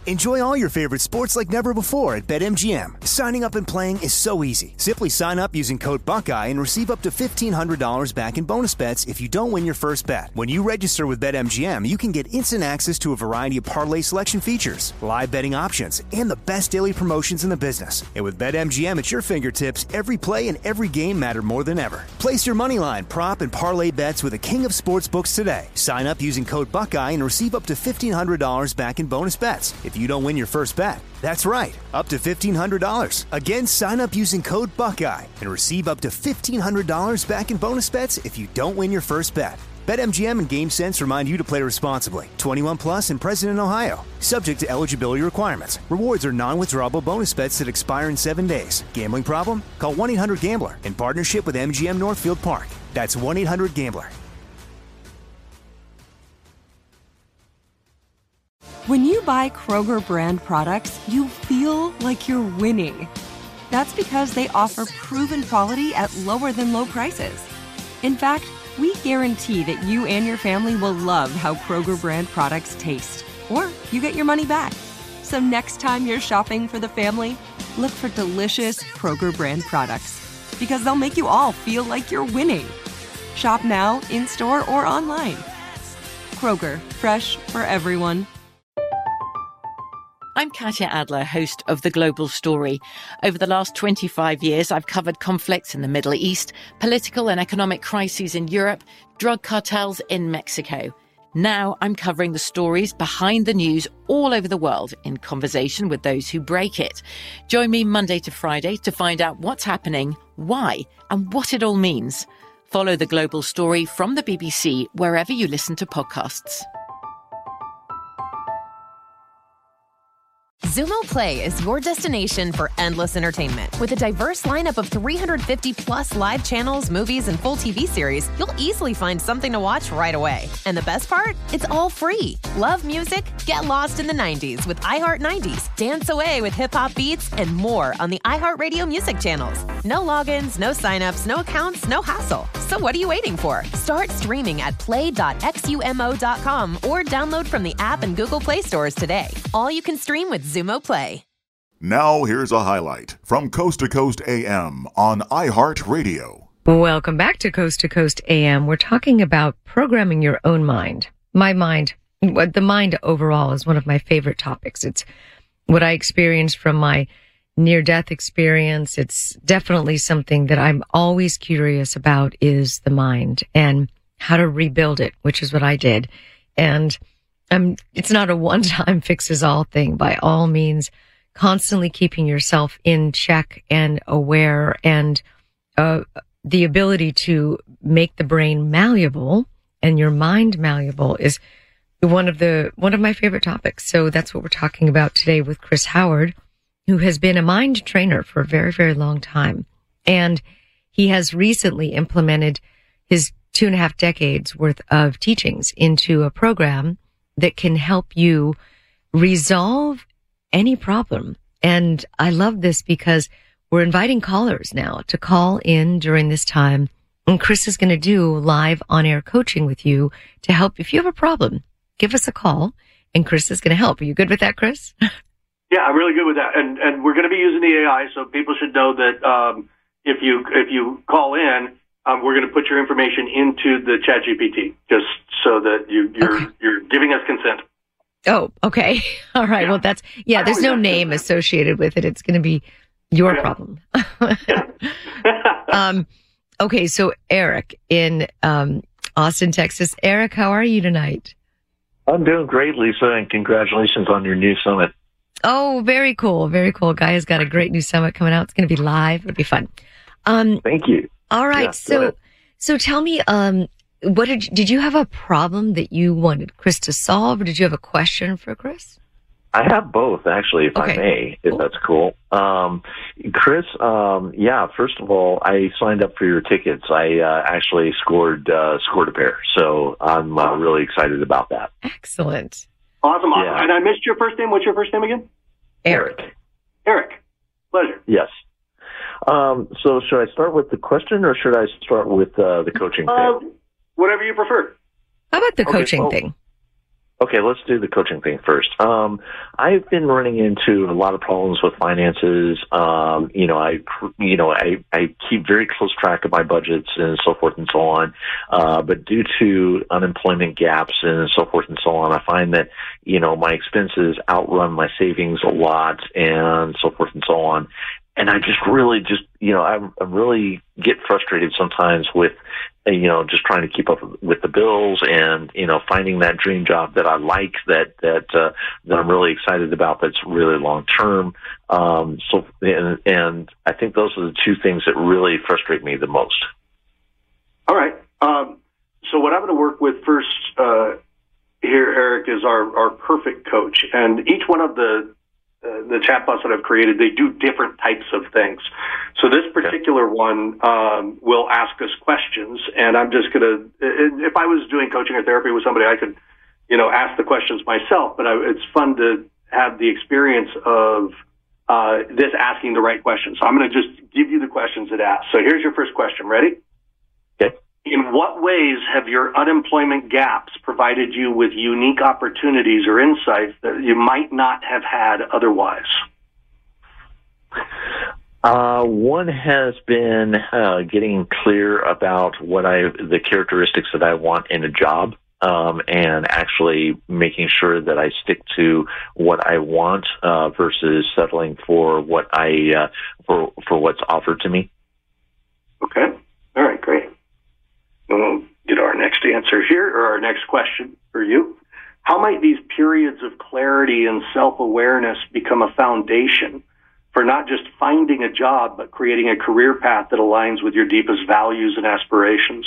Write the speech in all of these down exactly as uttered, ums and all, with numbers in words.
Enjoy all your favorite sports like never before at BetMGM. Signing up and playing is so easy. Simply sign up using code Buckeye and receive up to fifteen hundred dollars back in bonus bets if you don't win your first bet. When you register with BetMGM, you can get instant access to a variety of parlay selection features, live betting options, and the best daily promotions in the business. And with BetMGM at your fingertips, every play and every game matter more than ever. Place your moneyline, prop, and parlay bets with the king of sportsbooks today. Sign up using code Buckeye and receive up to fifteen hundred dollars back in bonus bets if you don't win your first bet. That's right, up to fifteen hundred dollars. Again, sign up using code Buckeye and receive up to fifteen hundred dollars back in bonus bets if you don't win your first bet. BetMGM and GameSense remind you to play responsibly. twenty-one plus and present in Ohio. Subject to eligibility requirements. Rewards are non-withdrawable bonus bets that expire in seven days. Gambling problem? Call one eight hundred gambler in partnership with M G M Northfield Park. That's one eight hundred gambler. When you buy Kroger brand products, you feel like you're winning. That's because they offer proven quality at lower than low prices. In fact, we guarantee that you and your family will love how Kroger brand products taste, or you get your money back. So next time you're shopping for the family, look for delicious Kroger brand products, because they'll make you all feel like you're winning. Shop now, in-store, or online. Kroger, fresh for everyone. I'm Katya Adler, host of The Global Story. Over the last twenty-five years, I've covered conflicts in the Middle East, political and economic crises in Europe, drug cartels in Mexico. Now I'm covering the stories behind the news all over the world in conversation with those who break it. Join me Monday to Friday to find out what's happening, why, and what it all means. Follow The Global Story from the B B C wherever you listen to podcasts. Xumo Play is your destination for endless entertainment. With a diverse lineup of three hundred fifty plus live channels, movies, and full T V series, you'll easily find something to watch right away. And the best part? It's all free. Love music? Get lost in the nineties with iHeart nineties. Dance away with hip-hop beats and more on the iHeartRadio music channels. No logins, no signups, no accounts, no hassle. So what are you waiting for? Start streaming at play dot xumo dot com or download from the app and Google Play stores today. All you can stream with Xumo Play. Now here's a highlight from Coast to Coast A M on iHeartRadio. Welcome back to Coast to Coast A M. We're talking about programming your own mind. My mind, what the mind overall is one of my favorite topics. It's what I experienced from my near-death experience. It's definitely something that I'm always curious about, is the mind and how to rebuild it, which is what I did. And um, it's not a one-time fixes-all thing. By all means, constantly keeping yourself in check and aware, and uh, the ability to make the brain malleable and your mind malleable is one of the one of my favorite topics. So that's what we're talking about today with Chris Howard, who has been a mind trainer for a very, very long time. And he has recently implemented his two and a half decades worth of teachings into a program that can help you resolve any problem. And I love this because we're inviting callers now to call in during this time. And Chris is going to do live on-air coaching with you to help. If you have a problem, give us a call and Chris is going to help. Are you good with that, Chris? Yeah, I'm really good with that. And and we're going to be using the A I, so people should know that um, if you if you call in, um, we're going to put your information into the ChatGPT, just so that you, you're okay. You're giving us consent. Oh, okay. All right. Yeah. Well, that's, yeah, there's no name associated with it. It's going to be your yeah. problem. um, okay. So Eric in um, Austin, Texas. Eric, how are you tonight? I'm doing great, Lisa, and congratulations on your new summit. Oh, very cool. Very cool. Guy has got a great new summit coming out. It's going to be live. It'll be fun. Um, Thank you. All right. Yeah, so, so tell me, um, what did, did you have a problem that you wanted Chris to solve, or did you have a question for Chris? I have both, actually, if okay. I may, if cool. that's cool. Um, Chris, um, yeah, first of all, I signed up for your tickets. I uh, actually scored uh, scored a pair, so I'm uh, really excited about that. Excellent. Awesome. awesome. Yeah. And I missed your first name. What's your first name again? Eric. Eric. Pleasure. Yes. Um, so should I start with the question, or should I start with uh, the coaching uh, thing? Whatever you prefer. How about the Okay, coaching well, thing? Okay, let's do the coaching thing first. Um, I've been running into a lot of problems with finances. Um, you know, I, you know, I, I keep very close track of my budgets and so forth and so on. Uh, but due to unemployment gaps and so forth and so on, I find that, you know, my expenses outrun my savings a lot and so forth and so on. And I just really just, you know, I, I really get frustrated sometimes with, you know, just trying to keep up with the bills and, you know, finding that dream job that I like, that, that, uh, that I'm really excited about, that's really long term. Um, so, and, and I think those are the two things that really frustrate me the most. All right. Um, so what I'm going to work with first, uh, here, Eric, is our, our perfect coach. And each one of the, Uh, the chatbots that I've created, they do different types of things. So this particular one um, will ask us questions, and I'm just going to, if I was doing coaching or therapy with somebody, I could, you know, ask the questions myself, but I, it's fun to have the experience of uh, this asking the right questions. So I'm going to just give you the questions it asks. So here's your first question. Ready? Okay. In what ways have your unemployment gaps provided you with unique opportunities or insights that you might not have had otherwise? Uh, one has been uh, getting clear about what I, the characteristics that I want in a job, um, and actually making sure that I stick to what I want uh, versus settling for what I uh, for for what's offered to me. Okay. All right. Great. We'll get our next answer here, or our next question for you. How might these periods of clarity and self-awareness become a foundation for not just finding a job, but creating a career path that aligns with your deepest values and aspirations?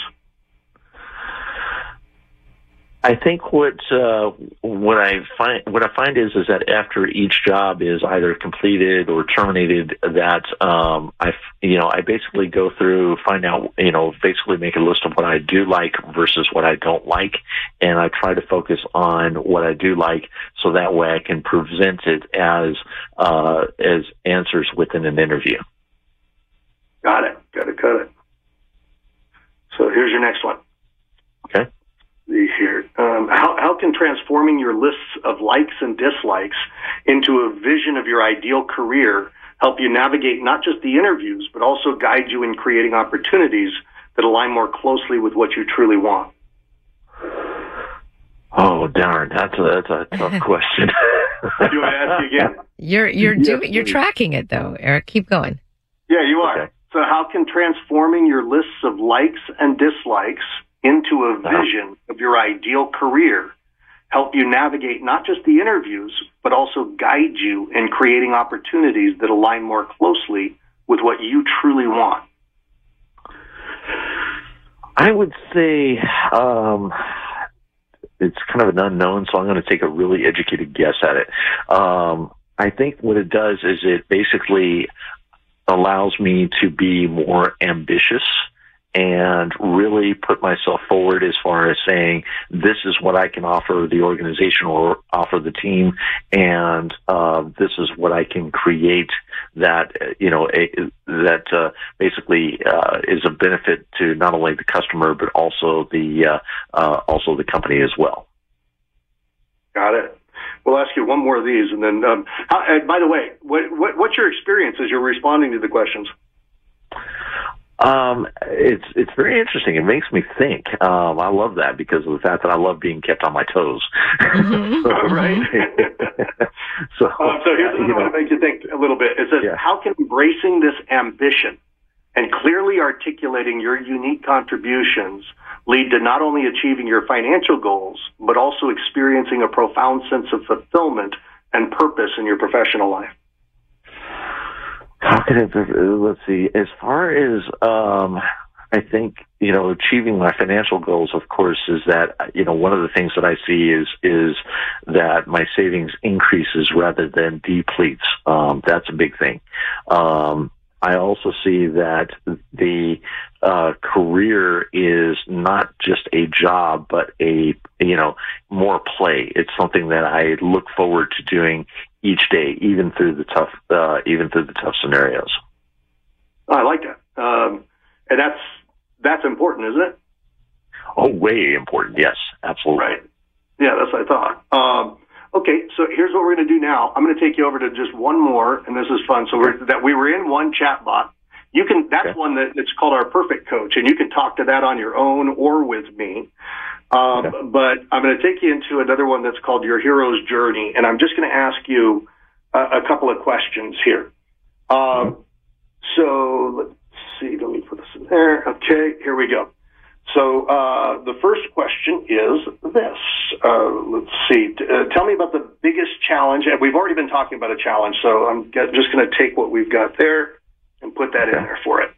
I think what uh, what I find what I find is is that after each job is either completed or terminated, that um, I you know I basically go through, find out, you know basically make a list of what I do like versus what I don't like, and I try to focus on what I do like, so that way I can present it as uh, as answers within an interview. Got it. Got it. Got it. So here's your next one. Okay. Here. Um, how, how can transforming your lists of likes and dislikes into a vision of your ideal career help you navigate not just the interviews, but also guide you in creating opportunities that align more closely with what you truly want? Oh, darn. That's a, that's a tough question. Do I ask you again? You're, you're Yes, doing, you're please. tracking it though, Eric. Keep going. Yeah, you are. Okay. So how can transforming your lists of likes and dislikes into a vision of your ideal career help you navigate not just the interviews, but also guide you in creating opportunities that align more closely with what you truly want? I would say um, it's kind of an unknown, so I'm going to take a really educated guess at it. Um, I think what it does is it basically allows me to be more ambitious and really put myself forward as far as saying, this is what I can offer the organization or offer the team, and uh, this is what I can create that, you know, a, that uh, basically uh, is a benefit to not only the customer, but also the, uh, uh, also the company as well. Got it. We'll ask you one more of these, and then, um, how, and by the way, what, what, what's your experience as you're responding to the questions? Um, it's it's very interesting. It makes me think. Um, I love that because of the fact that I love being kept on my toes. Mm-hmm. Right. so, um, so here's what I want to make you think a little bit. It says, yeah. How can embracing this ambition and clearly articulating your unique contributions lead to not only achieving your financial goals, but also experiencing a profound sense of fulfillment and purpose in your professional life? How can it, let's see, as far as, um, I think, you know, achieving my financial goals, of course, is that, you know, one of the things that I see is, is that my savings increases rather than depletes. Um, that's a big thing. Um, I also see that the uh, career is not just a job, but a, you know, more play. It's something that I look forward to doing each day, even through the tough, uh, even through the tough scenarios. Oh, I like that, um, and that's that's important, isn't it? Oh, way important. Yes, absolutely. Right. Yeah, that's what I thought. Um, okay, so here's what we're going to do now. I'm going to take you over to just one more, and this is fun. So we're, that we were in one chat bot. You can. That's okay. One that it's called our Perfect Coach, and you can talk to that on your own or with me. Um, okay. But I'm going to take you into another one that's called Your Hero's Journey, and I'm just going to ask you a, a couple of questions here. Um, mm-hmm. So let's see. Let me put this in there. Okay, here we go. So uh, the first question is this. Uh, let's see. Uh, tell me about the biggest challenge. And we've already been talking about a challenge, so I'm just going to take what we've got there and put that okay. in there for it.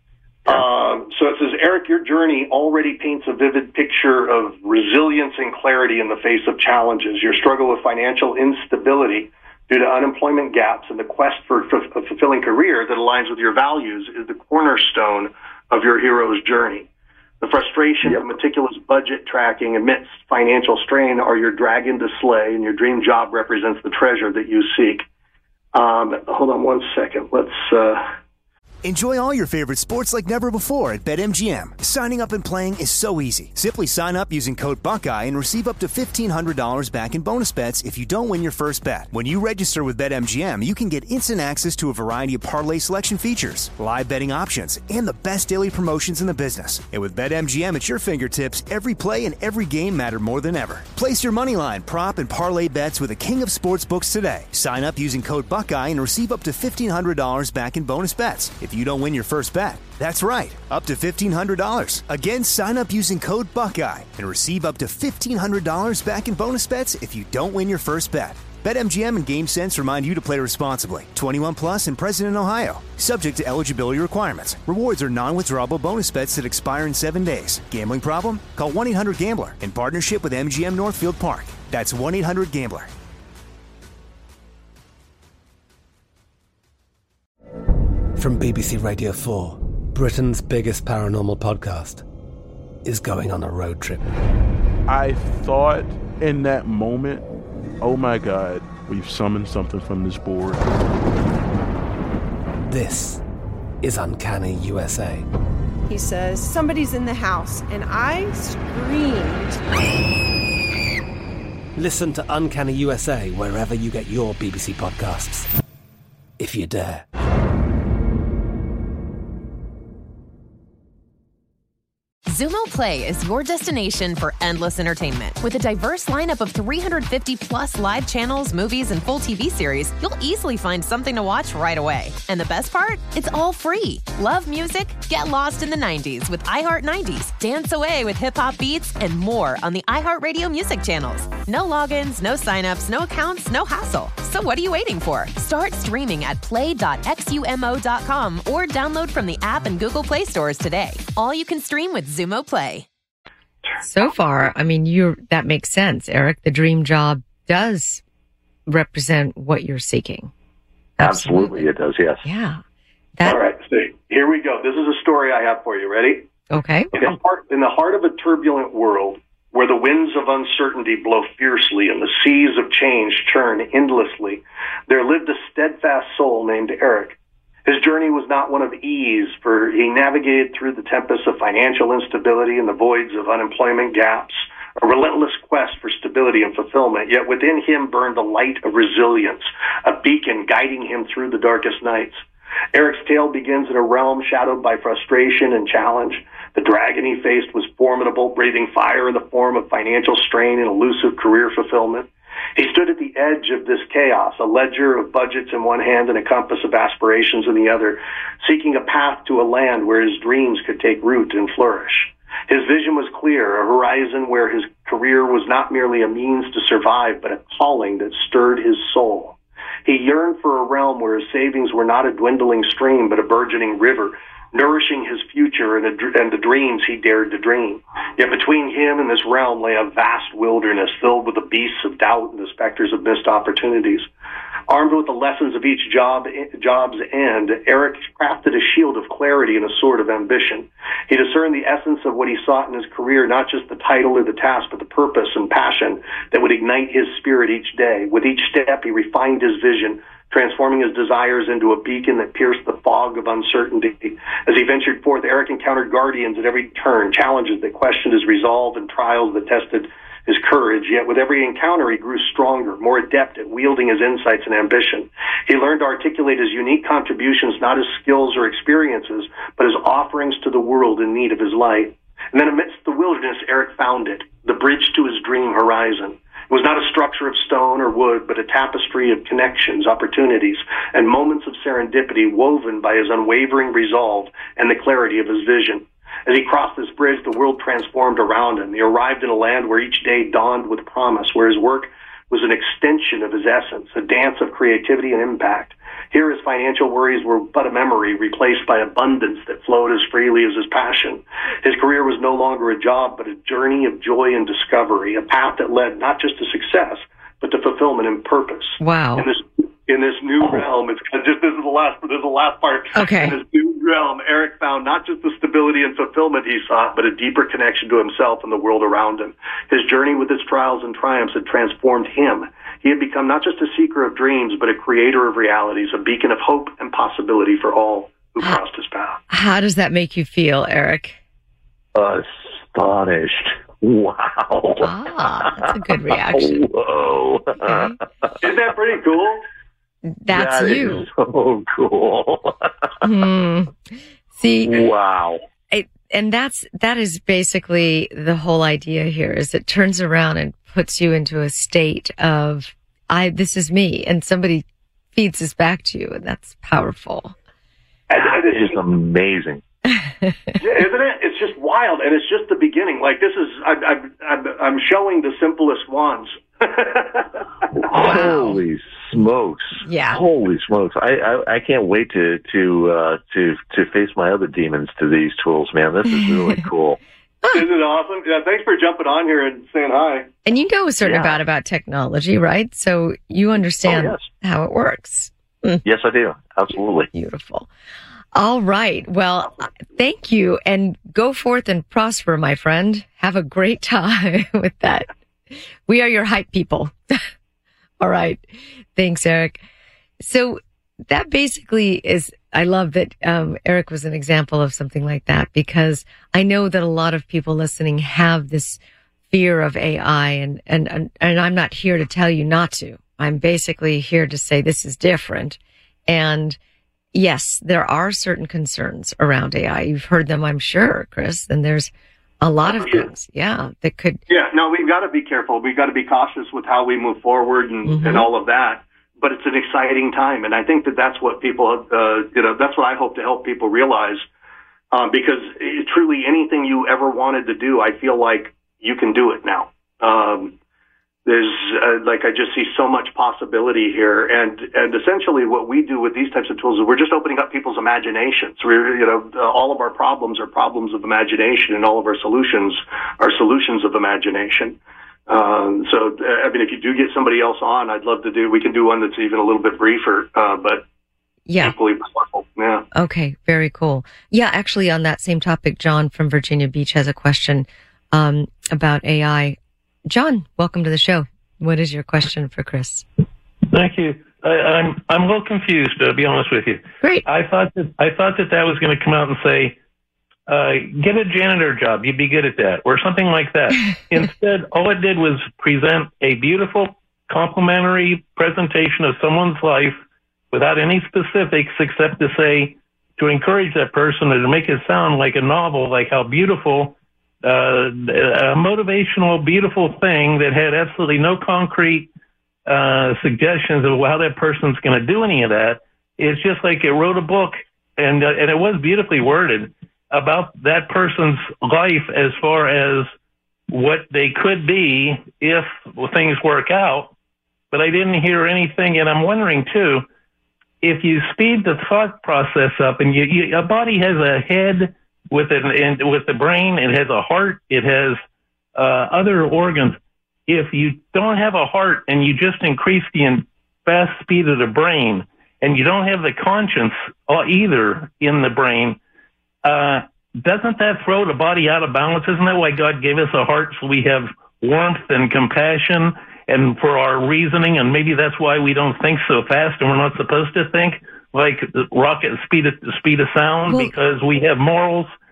Um, so it says, Eric, your journey already paints a vivid picture of resilience and clarity in the face of challenges. Your struggle with financial instability due to unemployment gaps and the quest for, for a fulfilling career that aligns with your values is the cornerstone of your hero's journey. The frustration yep. of meticulous budget tracking amidst financial strain are your dragon to slay, and your dream job represents the treasure that you seek. Um, hold on one second. Let's... Uh, Enjoy all your favorite sports like never before at BetMGM. Signing up and playing is so easy. Simply sign up using code Buckeye and receive up to fifteen hundred dollars back in bonus bets if you don't win your first bet. When you register with BetMGM, you can get instant access to a variety of parlay selection features, live betting options, and the best daily promotions in the business. And with BetMGM at your fingertips, every play and every game matter more than ever. Place your moneyline, prop, and parlay bets with the king of sportsbooks today. Sign up using code Buckeye and receive up to fifteen hundred dollars back in bonus bets if you don't win your first bet. That's right, up to fifteen hundred dollars. Again, sign up using code Buckeye and receive up to fifteen hundred dollars back in bonus bets if you don't win your first bet. BetMGM and GameSense remind you to play responsibly. twenty-one plus and present in Ohio. Subject to eligibility requirements. Rewards are non-withdrawable bonus bets that expire in seven days. Gambling problem? Call one eight hundred gambler in partnership with M G M Northfield Park. That's one eight hundred gambler. From B B C Radio four, Britain's biggest paranormal podcast is going on a road trip. I thought in that moment, oh my God, we've summoned something from this board. This is Uncanny U S A. He says, somebody's in the house, and I screamed. Listen to Uncanny U S A wherever you get your B B C podcasts, if you dare. Xumo Play is your destination for endless entertainment. With a diverse lineup of three hundred fifty plus live channels, movies, and full T V series, you'll easily find something to watch right away. And the best part? It's all free. Love music? Get lost in the nineties with iHeart nineties, dance away with hip-hop beats, and more on the iHeartRadio music channels. No logins, no signups, no accounts, no hassle. So what are you waiting for? Start streaming at play dot xumo dot com or download from the app and Google Play stores today. All you can stream with Xumo Play. So far, I mean, you're, that makes sense, Eric. The dream job does represent what you're seeking. Absolutely, Absolutely it does, yes. Yeah. That... All right, so here we go. This is a story I have for you. Ready? Okay. In the heart, in the heart of a turbulent world, where the winds of uncertainty blow fiercely and the seas of change churn endlessly, there lived a steadfast soul named Eric. His journey was not one of ease, for he navigated through the tempests of financial instability and the voids of unemployment gaps, a relentless quest for stability and fulfillment. Yet within him burned the light of resilience, a beacon guiding him through the darkest nights. Eric's tale begins in a realm shadowed by frustration and challenge. The dragon he faced was formidable, breathing fire in the form of financial strain and elusive career fulfillment. He stood at the edge of this chaos, a ledger of budgets in one hand and a compass of aspirations in the other, seeking a path to a land where his dreams could take root and flourish. His vision was clear, a horizon where his career was not merely a means to survive, but a calling that stirred his soul. He yearned for a realm where his savings were not a dwindling stream, but a burgeoning river, nourishing his future and, a, and the dreams he dared to dream. Yet between him and this realm lay a vast wilderness filled with the beasts of doubt and the specters of missed opportunities. Armed with the lessons of each job, job's end, Eric crafted a shield of clarity and a sword of ambition. He discerned the essence of what he sought in his career, not just the title or the task, but the purpose and passion that would ignite his spirit each day. With each step, he refined his vision, transforming his desires into a beacon that pierced the fog of uncertainty. As he ventured forth, Eric encountered guardians at every turn, challenges that questioned his resolve and trials that tested his courage, yet with every encounter he grew stronger, more adept at wielding his insights and ambition. He learned to articulate his unique contributions not as skills or experiences, but as offerings to the world in need of his light. And then amidst the wilderness, Eric found it, the bridge to his dream horizon. It was not a structure of stone or wood, but a tapestry of connections, opportunities, and moments of serendipity woven by his unwavering resolve and the clarity of his vision. As he crossed this bridge, the world transformed around him. He arrived in a land where each day dawned with promise, where his work was an extension of his essence, a dance of creativity and impact. Here, his financial worries were but a memory, replaced by abundance that flowed as freely as his passion. His career was no longer a job, but a journey of joy and discovery, a path that led not just to success, but to fulfillment and purpose. Wow. In this, in this new realm, it's just this is the last, this is the last part. Okay. In this new realm, Eric found not just the stability and fulfillment he sought, but a deeper connection to himself and the world around him. His journey with its trials and triumphs had transformed him. He had become not just a seeker of dreams, but a creator of realities, a beacon of hope and possibility for all who how, crossed his path. How does that make you feel, Eric? Astonished. Wow. Ah, that's a good reaction. Whoa. Okay. Isn't that pretty cool? That's that you. Is so cool. Hmm. See. Wow. It, and that's that is basically the whole idea here. Is it turns around and puts you into a state of I. This is me, and somebody feeds this back to you, and that's powerful. That is amazing. Yeah, isn't it? It's just wild, and it's just the beginning. Like this is, I, I, I'm, I'm showing the simplest ones. Wow. Holy smokes! Yeah. Holy smokes! I I, I can't wait to to uh, to to face my other demons to these tools, man. This is really cool. Isn't it awesome? Yeah, thanks for jumping on here and saying hi. And you know a certain Yeah. amount about technology, right? So you understand Oh, yes. how it works. Yes, I do. Absolutely. Beautiful. All right. Well, thank you, and go forth and prosper, my friend. Have a great time with that. We are your hype people. All right. Thanks, Eric. So that basically is, I love that um, Eric was an example of something like that, because I know that a lot of people listening have this fear of A I, and, and, and, and I'm not here to tell you not to. I'm basically here to say this is different. And yes, there are certain concerns around A I. You've heard them, I'm sure, Chris, and there's a lot of things, yeah, that could. Yeah, no, we've got to be careful. We've got to be cautious with how we move forward and, Mm-hmm. and all of that. But it's an exciting time, and I think that that's what people, uh, you know, that's what I hope to help people realize. Um, because it, truly, anything you ever wanted to do, I feel like you can do it now. Um, there's uh, like I just see so much possibility here, and and essentially what we do with these types of tools is we're just opening up people's imaginations. We're, you know, uh, all of our problems are problems of imagination, and all of our solutions are solutions of imagination. Um, so, uh, I mean, if you do get somebody else on, I'd love to do. We can do one that's even a little bit briefer, uh, but Yeah. equally powerful. Yeah. Okay. Very cool. Yeah. Actually, on that same topic, John from Virginia Beach has a question um, about A I. John, welcome to the show. What is your question for Chris? Thank you. I, I'm I'm a little confused, to be honest with you. Great. I thought that I thought that that was going to come out and say, uh, "Get a janitor job. You'd be good at that," or something like that. Instead, all it did was present a beautiful, complimentary presentation of someone's life without any specifics, except to say to encourage that person and to make it sound like a novel, like how beautiful. Uh, a motivational, beautiful thing that had absolutely no concrete uh, suggestions of how that person's going to do any of that. It's just like it wrote a book, and uh, and it was beautifully worded about that person's life as far as what they could be if things work out. But I didn't hear anything, and I'm wondering too, if you speed the thought process up, and you, you, a body has a head with it, and with the brain, it has a heart, it has uh, other organs. If you don't have a heart and you just increase the fast speed of the brain, and you don't have the conscience either in the brain, uh, doesn't that throw the body out of balance? Isn't that why God gave us a heart, so we have warmth and compassion and for our reasoning? And maybe that's why we don't think so fast, and we're not supposed to think like the rocket speed of, speed of sound, well, because we have morals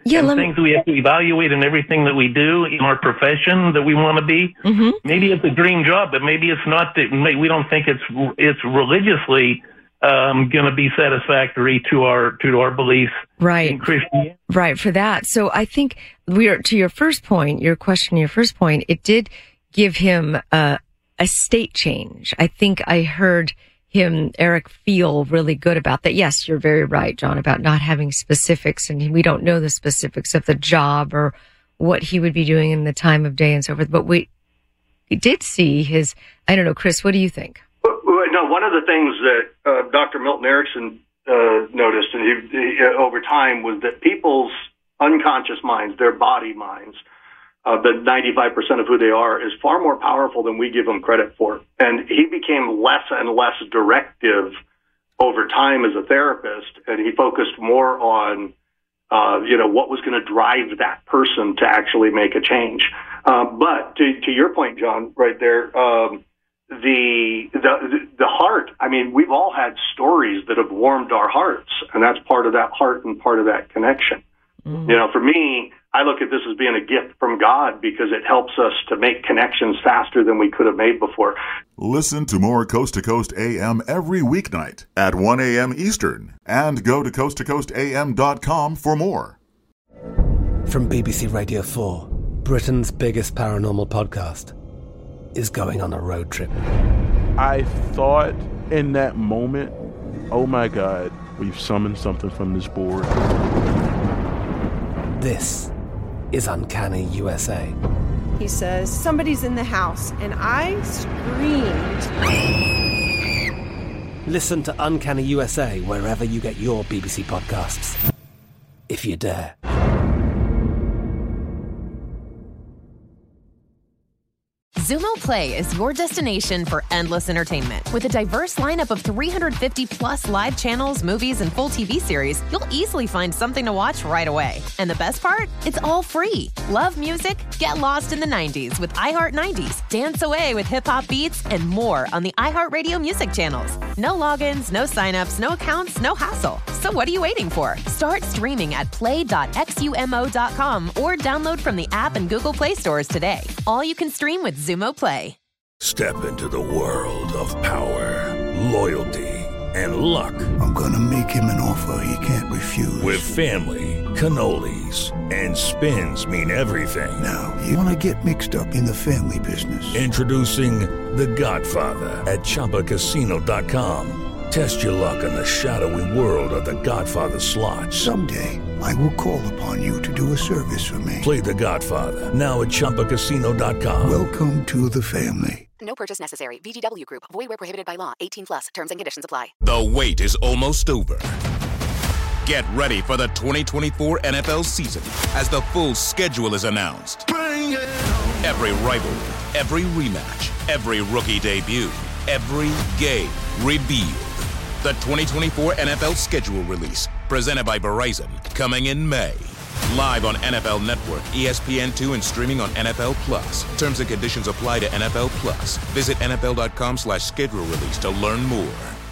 Yeah, and let me- things we have to evaluate in everything that we do in our profession that we want to be. Mm-hmm. Maybe it's a dream job, but maybe it's not. That we don't think it's it's religiously um, going to be satisfactory to our to our beliefs right. in Christianity. Right, for that. So I think we are, to your first point, your question, your first point, it did give him a, a state change. I think I heard him, Eric, feel really good about that. Yes, you're very right, John, about not having specifics, and we don't know the specifics of the job or what he would be doing in the time of day and so forth. But we, we did see his, I don't know, Chris, what do you think? No, one of the things that uh, Doctor Milton Erickson uh, noticed, and he, he, uh, over time, was that people's unconscious minds, their body minds, uh, the ninety-five percent of who they are, is far more powerful than we give them credit for. And he became less and less directive over time as a therapist, and he focused more on, uh, you know, what was going to drive that person to actually make a change. Uh, but to, to your point, John, right there, um, the, the the heart, I mean, we've all had stories that have warmed our hearts, and that's part of that heart and part of that connection. Mm. You know, for me, I look at this as being a gift from God because it helps us to make connections faster than we could have made before. Listen to more Coast to Coast A M every weeknight at one a.m. Eastern, and go to coast to coast a m dot com for more. From B B C Radio four, Britain's biggest paranormal podcast is going on a road trip. I thought in that moment, oh my God, we've summoned something from this board. This is Uncanny U S A. He says, somebody's in the house, and I screamed. Listen to Uncanny U S A wherever you get your B B C podcasts, if you dare. Xumo Play is your destination for endless entertainment. With a diverse lineup of three hundred fifty plus live channels, movies, and full T V series, you'll easily find something to watch right away. And the best part? It's all free. Love music? Get lost in the nineties with iHeart nineties, dance away with hip-hop beats, and more on the iHeartRadio music channels. No logins, no signups, no accounts, no hassle. So what are you waiting for? Start streaming at play dot xumo dot com or download from the app and Google Play stores today. All you can stream with Xumo Play. Step into the world of power, loyalty, and luck. I'm gonna make him an offer he can't refuse. With family, cannolis, and spins mean everything. Now, you wanna get mixed up in the family business. Introducing The Godfather at chumba casino dot com. Test your luck in the shadowy world of The Godfather slot. Someday, I will call upon you to do a service for me. Play The Godfather, now at chumba casino dot com. Welcome to the family. No purchase necessary. V G W Group. Void where prohibited by law. eighteen plus. Terms and conditions apply. The wait is almost over. Get ready for the twenty twenty-four N F L season as the full schedule is announced. Bring it on. Every rivalry, every rematch, every rookie debut, every game revealed. The twenty twenty-four N F L schedule release, presented by Verizon, coming in May. Live on N F L Network, E S P N two, and streaming on N F L Plus. Terms and conditions apply to N F L Plus. Visit N F L dot com slash schedule release to learn more.